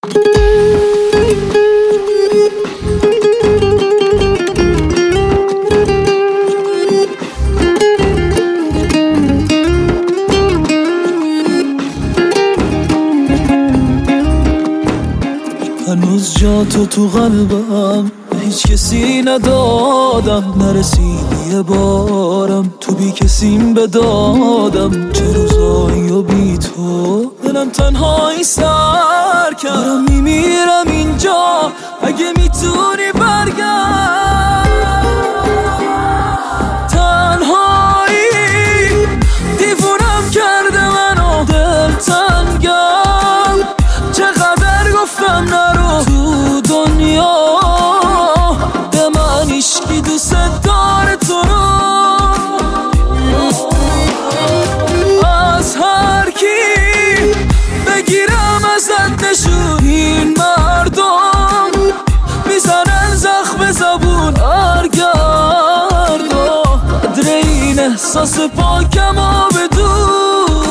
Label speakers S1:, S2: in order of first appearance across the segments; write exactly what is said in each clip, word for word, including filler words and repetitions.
S1: هنوز جا تو تو قلبم به هیچ کسی ندادم، نرسیدی یه بارم تو بی کسیم بدادم. چه روزایی و بی تو دلم تنهایی سر کردم، میمیرم اینجا اگه میتونی برگرد. تنهایی دیوونم کرده منو، دل تنگم چقدر گفتم نرو تو دنیا، به من عشقی دوست داره تو رو. از هر کی بگیرم ازت نشون، این مردم میزنن زخم زبون ارگرد و قدر این احساس پاکم و بدون.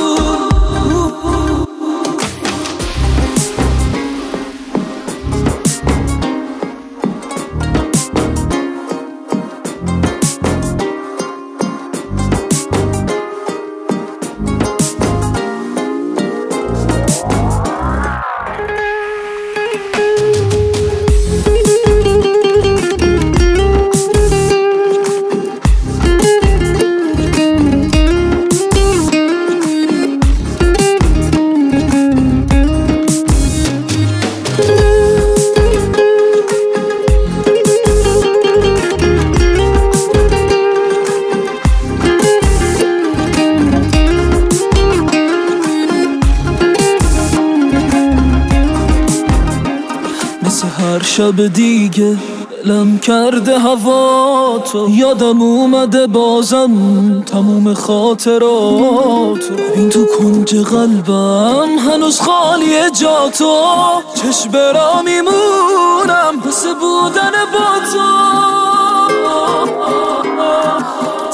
S1: مثل هر شب دیگه دلم کرده هوا تو، یادم اومده بازم تموم خاطرات. این تو کنج قلبم هنوز خالیه جا تو، چشم برا میمونم مثل بودن با تو.